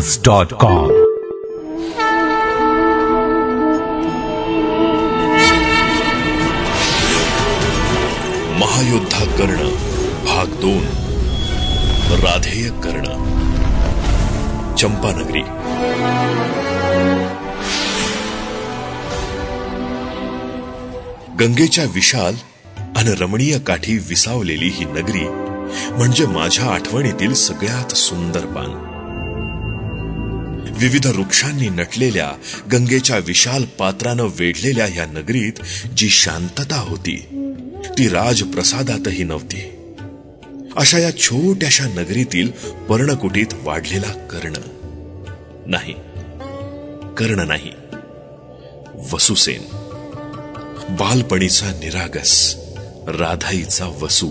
SoundCloud.com. महायोद्धा कर्ण भाग 2 राधेय कर्ण. चंपानगरी. गंगेच्या विशाल आणि रमणीय काठी विसावलेली ही नगरी म्हणजे माझ्या आठवणीतील सगळ्यात सुंदर पान. विविध वृक्षांनी नटलेल्या गंगेच्या विशाल पात्रानं वेढलेल्या या नगरीत जी शांतता होती ती राजप्रसादातही नव्हती. अशा या छोट्याशा नगरीतील पर्णकुटीत वाढलेला कर्ण नाही, वसुसेन. बालपणीचा निरागस राधाईचा वसू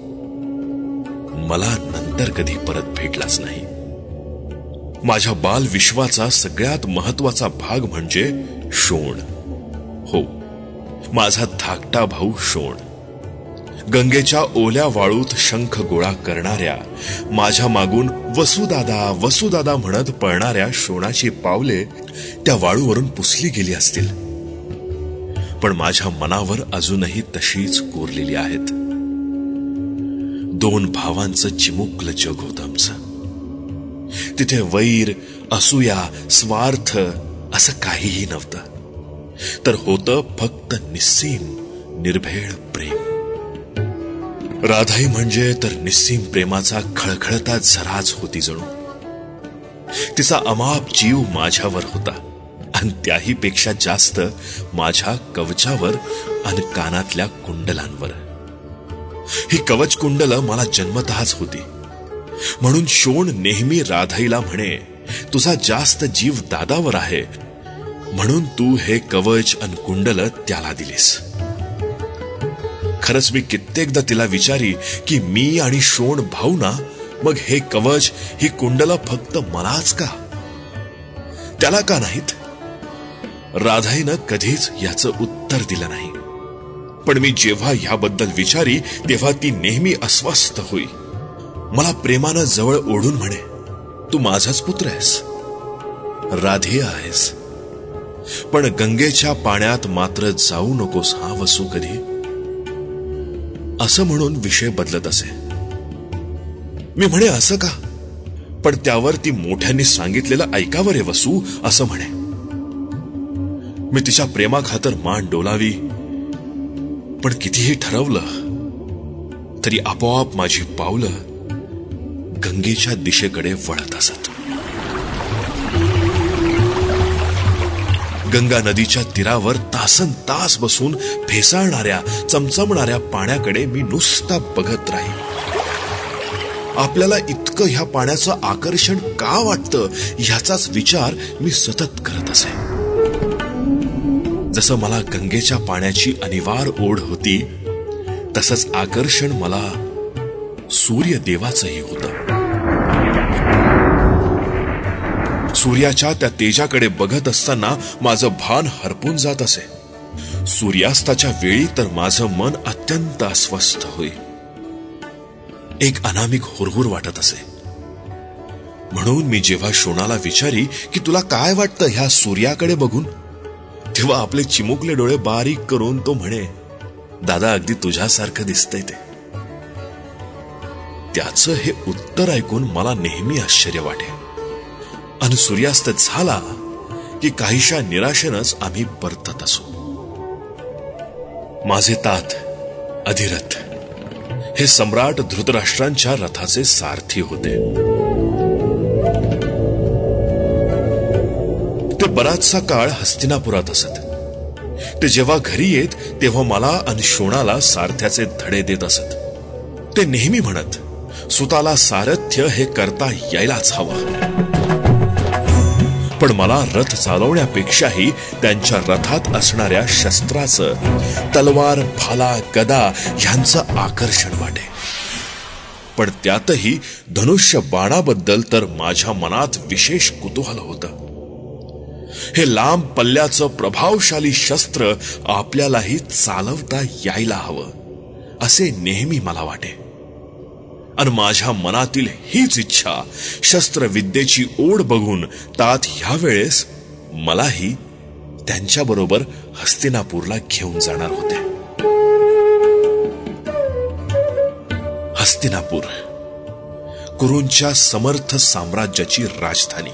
मला नंतर कधी परत भेटलाच नाही. माझ्या बाल विश्वाचा सगळ्यात महत्वाचा भाग म्हणजे शोण. हो, माझा धाकटा भाऊ शोण. गंगेच्या ओल्या वाळूत शंख गोळा करणाऱ्या, माझ्या मागून वसुदादा म्हणत पळणाऱ्या शोणाची पावले त्या वाळूवरून पुसली गेली असतील, पण माझ्या मनावर अजूनही तशीच कोरलेली आहेत. 2 भावांचं चिमुकलं जग होतं आमचं. तिथे वैर, असूया, स्वार्थ असं काहीही नव्हतं, तर होतं फक्त निस्सीम निर्भेळ प्रेम. राधाई म्हणजे तर निस्सीम प्रेमाचा खळखळता झराच होती जणू. तिचा अमाप जीव माझ्यावर होता आणि त्याही पेक्षा जास्त माझ्या कवचावर आणि कानातल्या कुंडलांवर. ही कवच कुंडलं मला जन्मतःच होती, म्हणून शोण नेहमी राधाईला म्हणे, तुझा जास्त जीव दादावर आहे म्हणून तू हे कवच आणि कुंडल त्याला दिलीस. खरंच मी कित्येकदा तिला विचारी की मी आणि शोण भाऊ ना, मग हे कवच ही कुंडल फक्त मलाच का, त्याला का नाहीत? राधाईनं कधीच याचं उत्तर दिलं नाही. पण मी जेव्हा ह्याबद्दल विचारी तेव्हा ती नेहमी अस्वस्थ होई. मला प्रेमानं जवळ ओढून म्हणे, तू माझाच पुत्र आहेस, राधेय आहेस, पण गंगेच्या पाण्यात मात्र जाऊ नकोस हा वसू कधी, असं म्हणून विषय बदलत असे. मी म्हणे असं का, पण त्यावर ती मोठ्यांनी सांगितलेलं ऐकावं रे वसू असं म्हणे. मी तिच्या प्रेमाखातर मान डोलावी, पण कितीही ठरवलं तरी आपोआप माझी पावलं गंगेच्या दिशेकडे वळत असत. गंगा नदीच्या तीरावर तासन तास बसून फेसाळणाऱ्या, चमचमणाऱ्या पाण्याकडे मी नुसता बघत राहील. आपल्याला इतकं ह्या पाण्याचं आकर्षण का वाटतं ह्याचाच विचार मी सतत करत असे. जसं मला गंगेच्या पाण्याची अनिवार्य ओढ होती, तसंच आकर्षण मला सूर्यदेवाचंही होतं. सूर्याच्या त्या तेजाकडे बघत असताना माझं भान हरपून जात असे. सूर्यास्ताच्या वेळी तर माझं मन अत्यंत अस्वस्थ होई. एक अनामिक हुरहुर वाटत असे. म्हणून मी जेव्हा शोणाला विचारी की तुला काय वाटतं ह्या सूर्याकडे बघून, तेव्हा आपले चिमुकले डोळे बारीक करून तो म्हणे, दादा अगदी तुझ्यासारखं दिसतंय ते. त्याचं हे उत्तर ऐकून मला नेहमी आश्चर्य वाटे. आणि सूर्यास्त झाला की काहीशा निराशेनंच आम्ही परतत असू. माझे तात अधिरथ हे सम्राट धृतराष्ट्रांच्या रथाचे सारथी होते. ते बराचसा काळ हस्तिनापुरात असत. ते जेव्हा घरी येत तेव्हा मला आणि शोणाला सारथ्याचे धडे देत असत. ते नेहमी म्हणत, सुताला सारथ्य हे करता यायलाच हवं. पण मला रथ चालवण्यापेक्षाही त्यांच्या रथात असणाऱ्या शस्त्राचं, तलवार, भाला, गदा ह्यांचं आकर्षण वाटे. पण त्यातही धनुष्य बाणाबद्दल तर माझ्या मनात विशेष कुतूहल होतं. हे लांब पल्ल्याचं प्रभावशाली शस्त्र आपल्यालाही चालवता यायला हवं असे नेहमी मला वाटे. आणि माझ्या मनातील हीच इच्छा, शस्त्रविद्येची ओढ बघून तात ह्या वेळेस मलाही त्यांच्याबरोबर हस्तिनापूरला घेऊन जाणार होते. हस्तिनापूर, कुरूंच्या समर्थ साम्राज्याची राजधानी.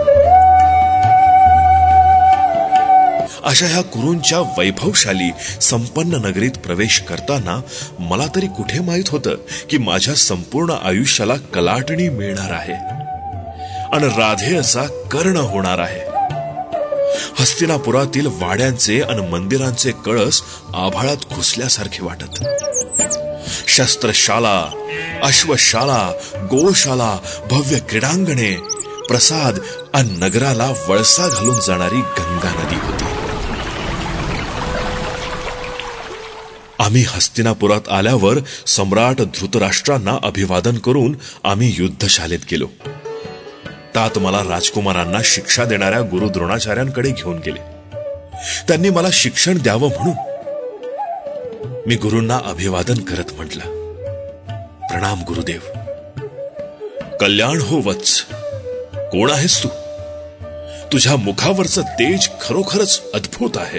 अशा ह्या कुरूंच्या वैभवशाली संपन्न नगरीत प्रवेश करताना मला तरी कुठे माहित होतं की माझ्या संपूर्ण आयुष्याला कलाटणी मिळणार आहे आणि राधेयचा कर्ण होणार आहे. हस्तिनापुरातील वाड्यांचे आणि मंदिरांचे कळस आभाळात घुसल्यासारखे वाटत. शस्त्रशाला, अश्वशाला, गोशाला, भव्य क्रीडांगणे, प्रसाद आणि नगराला वळसा घालून जाणारी गंगा नदी होती. आम्ही हस्तिनापुरात आल्यावर सम्राट धृतराष्ट्रांना अभिवादन करून आम्ही युद्धशालेत गेलो. तात मला राजकुमारांना शिक्षा देणाऱ्या गुरु द्रोणाचार्यांकडे घेऊन गेले. त्यांनी मला शिक्षण द्यावं म्हणून मी गुरूंना अभिवादन करत म्हटलं, प्रणाम गुरुदेव. कल्याण हो वत्स. कोण आहेस तू? तुझ्या मुखावरचं तेज खरोखरच अद्भुत आहे.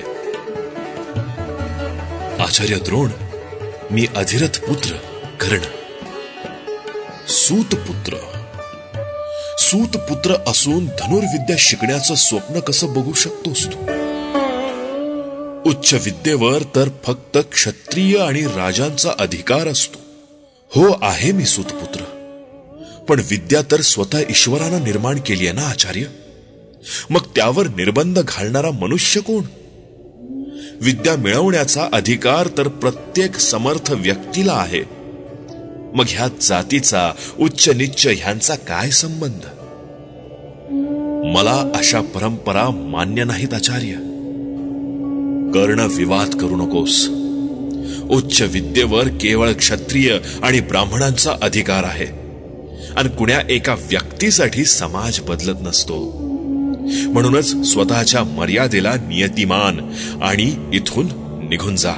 आचार्य द्रोण, मी अधिरथ पुत्र कर्ण. सूतपुत्र. सूतपुत्र असून धनुर्विद्या शिकण्याचं स्वप्न कसं बघू शकतोस तू? उच्च विद्येवर तर फक्त क्षत्रिय आणि राजांचा अधिकार असतो. हो, आहे मी सूतपुत्र, पण विद्या तर स्वतः ईश्वरानं निर्माण केली आहे ना आचार्य. मग त्यावर निर्बंध घालणारा मनुष्य कोण? विद्या मिळवण्याचा अधिकार तर प्रत्येक समर्थ व्यक्तीला आहे. मग ह्या जातीचा, उच्च नीच ह्यांचा काय संबंध? मला अशा परंपरा मान्य नाहीत आचार्य. कर्ण, विवाद करू नकोस. उच्च विद्येवर केवळ क्षत्रिय आणि ब्राह्मणांचा अधिकार आहे आणि कुण्या एका व्यक्तीसाठी समाज बदलत नसतो. म्हणूनच स्वतःच्या मर्यादेला नियतिमान आणि इथून निघून जा.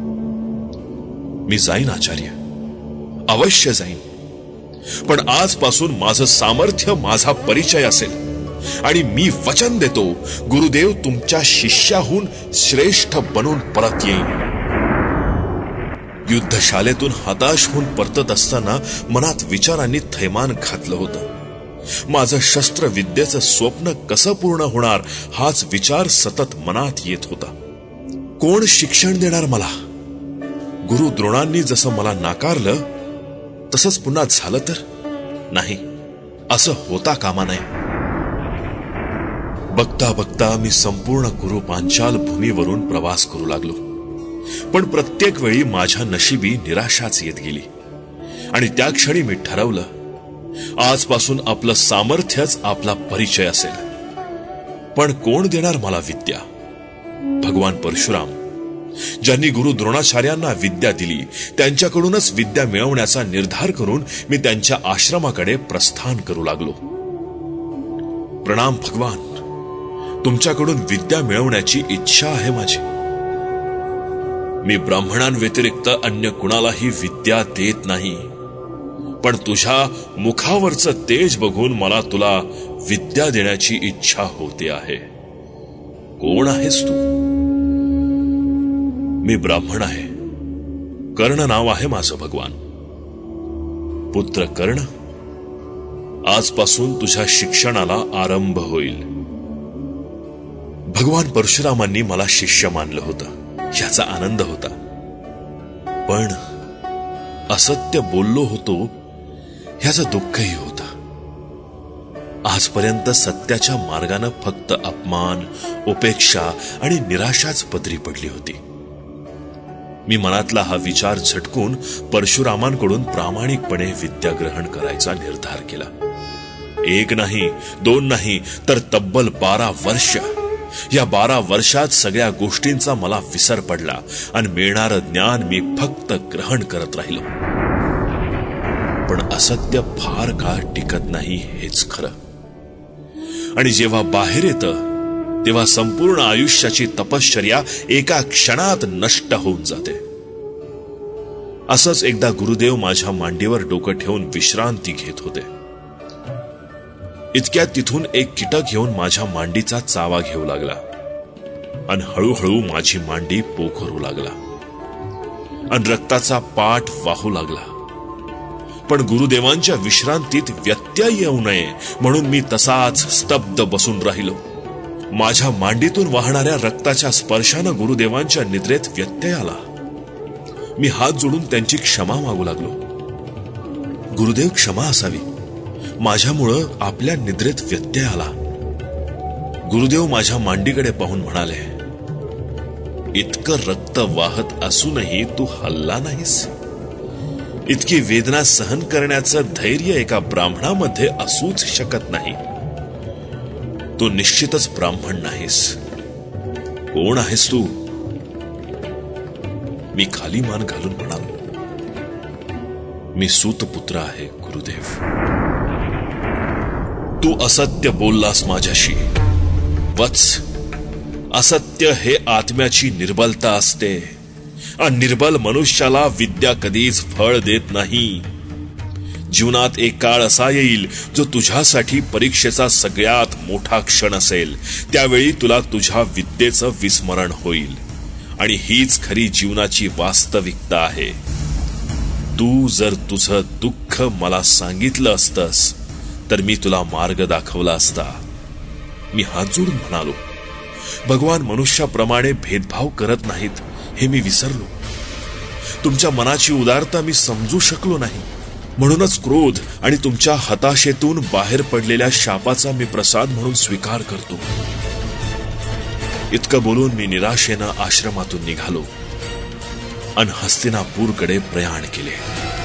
मी जाईन आचार्य, अवश्य जाईन. पण आजपासून माझं सामर्थ्य, माझा परिचय असेल आणि मी वचन देतो, गुरुदेव तुमच्या शिष्याहून श्रेष्ठ बनून परत येईन. युद्धशालेतून हताश होऊन परतत असताना मनात विचारांनी थैमान घातलं होतं. माझं शस्त्रविद्येचं स्वप्न कसं पूर्ण होणार हाच विचार सतत मनात येत होता. कोण शिक्षण देणार मला? गुरु द्रोणांनी जसं मला नाकारलं तसंच पुन्हा झालं तर? नाही, असं होता कामा नये. बघता बघता मी संपूर्ण कुरु पांचाल भूमीवरून प्रवास करू लागलो. पण प्रत्येक वेळी माझ्या नशिबी निराशाच येत गेली आणि त्या क्षणी मी ठरवलं, आजपासून आपलं सामर्थ्यच आपला परिचय असेल. पण कोण देणार मला विद्या? भगवान परशुराम, ज्यांनी गुरु द्रोणाचार्यांना विद्या दिली, त्यांच्याकडूनच विद्या मिळवण्याचा निर्धार करून मी त्यांच्या आश्रमाकडे प्रस्थान करू लागलो. प्रणाम भगवान, तुमच्याकडून विद्या मिळवण्याची इच्छा आहे माझी. मी ब्राह्मणांव्यतिरिक्त अन्य कुणालाही विद्या देत नाही, पण तुझ्या मुखावरचं तेज बघून मला तुला विद्या देण्याची इच्छा होते आहे. कोण आहेस तू? मी ब्राह्मण आहे. कर्ण नाव आहे माझं भगवान. पुत्र कर्ण, आजपासून तुझ्या शिक्षणाला आरंभ होईल. भगवान परशुरामांनी मला शिष्य मानलं होतं, याचा आनंद होता. पण असत्य बोललो होतो ह्याचं दुःखही होतं. आजपर्यंत सत्याच्या मार्गानं फक्त अपमान, उपेक्षा आणि निराशाच पदरी पडली होती. मी मनातला हा विचार झटकून परशुरामांकडून प्रामाणिकपणे विद्या ग्रहण करायचा निर्धार केला. 1 नाही, 2 नाही, तर तब्बल 12 वर्ष. या 12 वर्षात सगळ्या गोष्टींचा मला विसर पडला आणि मिळणारं ज्ञान मी फक्त ग्रहण करत राहिलो. पण असत्य फार काळ टिकत नाही हेच खरं. आणि जेव्हा बाहेर येतं तेव्हा संपूर्ण आयुष्याची तपश्चर्या एका क्षणात नष्ट होऊन जाते. असंच एकदा गुरुदेव माझ्या मांडीवर डोकं ठेवून विश्रांती घेत होते. इतक्यात तिथून एक कीटक येऊन माझ्या मांडीचा चावा घेऊ लागला आणि हळूहळू माझी मांडी पोखरू लागला आणि रक्ताचा पाठ वाहू लागला. पण गुरुदेवांच्या विश्रांतीत व्यत्यय येऊ नये म्हणून मी तसाच स्तब्ध बसून राहिलो. माझ्या मांडीतून वाहणाऱ्या रक्ताच्या स्पर्शानं गुरुदेवांच्या निद्रेत व्यत्यय आला. मी हात जोडून त्यांची क्षमा मागू लागलो. गुरुदेव, क्षमा असावी, माझ्यामुळं आपल्या निद्रेत व्यत्यय आला. गुरुदेव माझ्या मांडीकडे पाहून म्हणाले, इतकं रक्त वाहत असूनही तू हलला नाहीस. इतकी वेदना सहन करण्याचं धैर्य एका ब्राह्मणामध्ये असूच शकत नाही. तू निश्चितच ब्राह्मण नाहीस. कोण आहेस तू? मी खाली मान घालून म्हणालो, मी सूतपुत्र आहे गुरुदेव. तू असत्य बोललास माझ्याशी. वत्स, असत्य हे आत्म्याची निर्बलता असते आणि निर्बल मनुष्याला विद्या कधीच फळ देत नाही. जीवनात एक काळ असा येईल जो तुझ्यासाठी परीक्षेचा सगळ्यात मोठा क्षण असेल. त्यावेळी तुला तुझ्या विद्येचं विस्मरण होईल आणि हीच खरी जीवनाची वास्तविकता आहे. तू जर तुझं दुःख मला सांगितलं असतंस तर मी तुला मार्ग दाखवला असता. मी हात जोडून म्हणालो, भगवान मनुष्याप्रमाणे भेदभाव करत नाहीत हे मी विसरलो. तुमच्या मनाची उदारता मी समजू शकलो नाही. म्हणूनच क्रोध आणि तुमच्या हताशेतून बाहेर पडलेल्या शापाचा मी प्रसाद म्हणून स्वीकार करतो. इतकं बोलून मी निराशेनं आश्रमातून निघालो आणि हस्तिनापूरकडे प्रयाण केले.